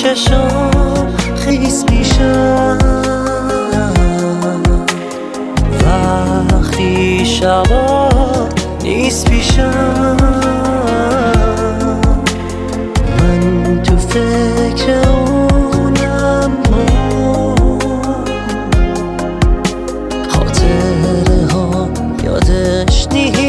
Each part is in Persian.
چشام خیس میشم وقتی شبا نیست پیشم. من تو فکر اونم خاطره ها یادش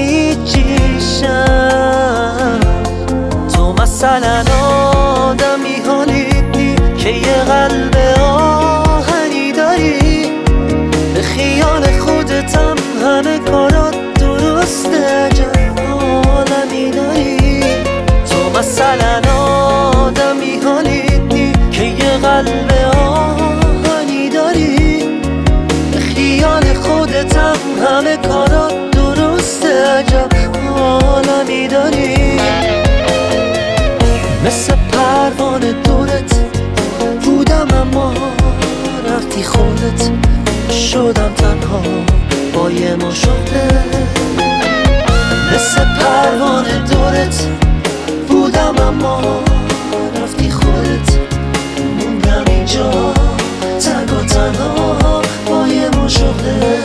نیچیشم. تو مثلا آدمی حالیدی که یه قلب آهنی داری، به خیال خودتم همه کارات درسته، عجب عالمی داری. تو مثلا آدمی حالیدی که یه قلب آهنی داری، به خیال خودتم همه کارات درسته، عجب عالمی داری. مثل پروانه دورت بودم اما رفتی خودت، شدم تنها با یه مشغله. مثل پروانه دورت بودم اما رفتی خودت، موندم اینجا تنگ و تنها با یه مشغله.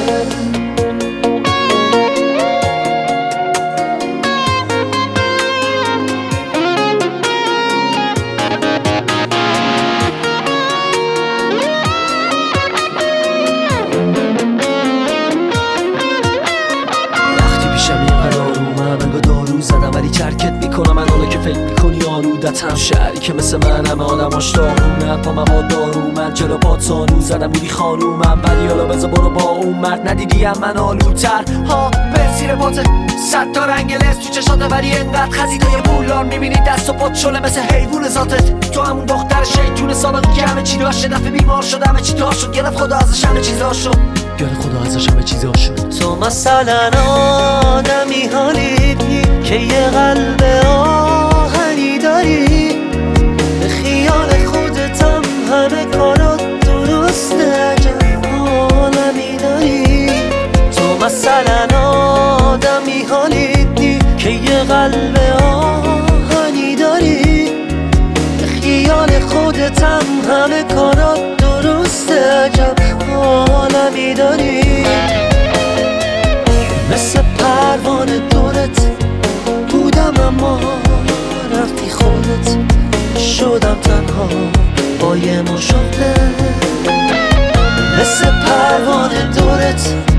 ولی چرکت میکنم من حالا که فکر میکنی آلودتم. شهری که مثل من همه آدماش داغونن، پا مواد دارو من جلو پات سانو زدم بودی خانومم، ولی حالا بذار برو با اون مرد ندیدی هم من آلودتر. ها به زیر پات 100 تا رنگ لس تو چشاته، ولی انقدر خزیدای پولار میبینی دست و پات شله مثل حیوون ذاتت. تو همون دختر شیطون سابقی که همه چی داشت، دفعه بیمار شد همه چی دار شد، گرفت خدا ازش همه چیزا شد، گرفت خدا ازش همه چیزا شد. تو مثلا آدمی حالیدی که یه قلب آهنی داری، به خیال خودتم همه کارات درسته، عجب عالمی داری. تو مثلا آدمی حالیدی که یه قلب آهنی داری، به خیال خودتم همه کارات درسته، عجب عالمی داری. مثل پروانه دورت بودم اما رفتی خودت، شدم تنها با یه مشغله. مثل پروانه دورت